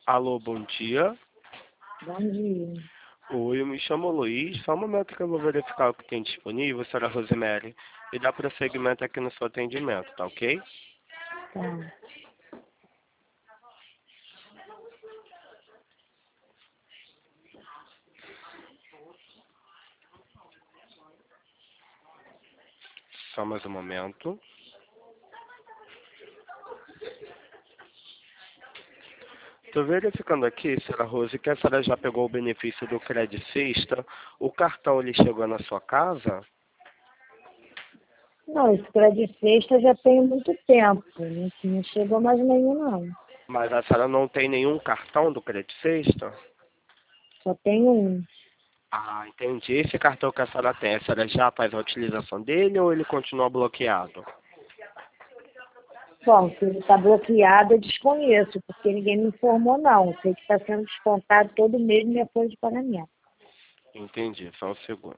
Alô, bom dia. Bom dia. Oi, eu me chamo Luiz. Só um momento que eu vou verificar o que tem disponível, senhora Rosemary. E dá prosseguimento aqui no seu atendimento, tá ok? Tá. Só mais um momento. Tô verificando aqui, senhora Rose, que a senhora já pegou o benefício do Credit Sexta. O cartão ele chegou na sua casa? Não, esse crédito sexta já tem muito tempo. Não chegou mais nenhum, não. Mas a senhora não tem nenhum cartão do Credit Sexta? Só tem um. Ah, entendi. Esse cartão que a senhora já faz a utilização dele ou ele continua bloqueado? Bom, se ele está bloqueado, eu desconheço, porque ninguém me informou, não. Sei que está sendo descontado todo mês minha folha de pagamento. Entendi, só um segundo.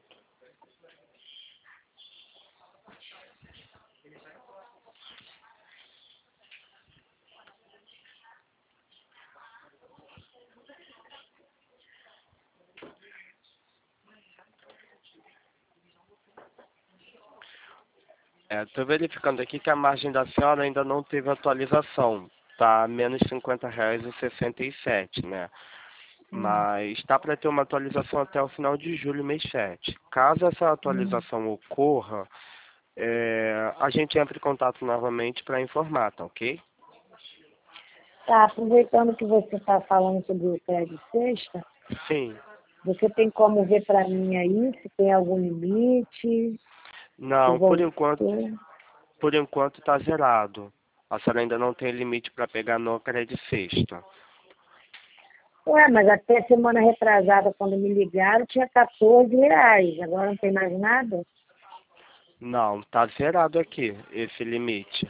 Estou verificando aqui que a margem da senhora ainda não teve atualização. Tá menos R$ 50,67, né? Mas está para ter uma atualização até o final de julho, mês 7. Caso essa Hum. atualização ocorra, a gente entra em contato novamente para informar, tá ok? Tá, aproveitando que você está falando sobre o crédito sexta, Sim. você tem como ver para mim aí se tem algum limite, se Não, voltou? por enquanto está zerado. A senhora ainda não tem limite para pegar no Credit Sexta. Ué, mas até semana retrasada, quando me ligaram, tinha R$ 14. Agora não tem mais nada? Não, está zerado aqui, esse limite.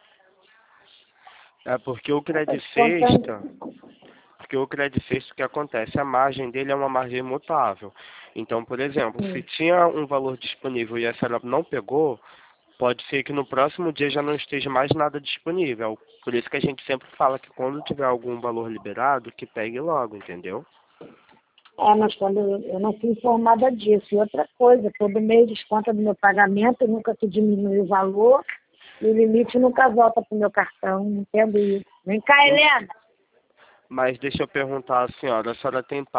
É porque o Está Credit descontando. Sexta, porque o Credit Sexta, o que acontece? A margem dele é uma margem imutável. Então, por exemplo, se Hum. tinha um valor disponível e a senhora não pegou, pode ser que no próximo dia já não esteja mais nada disponível. Por isso que a gente sempre fala que quando tiver algum valor liberado, que pegue logo, entendeu? Mas quando eu não fui informada disso. E outra coisa, todo mês desconta do meu pagamento, eu nunca que diminui o valor, e o limite nunca volta para o meu cartão. Não entendo isso. Vem cá, Em- Helena. Mas deixa eu perguntar à senhora tem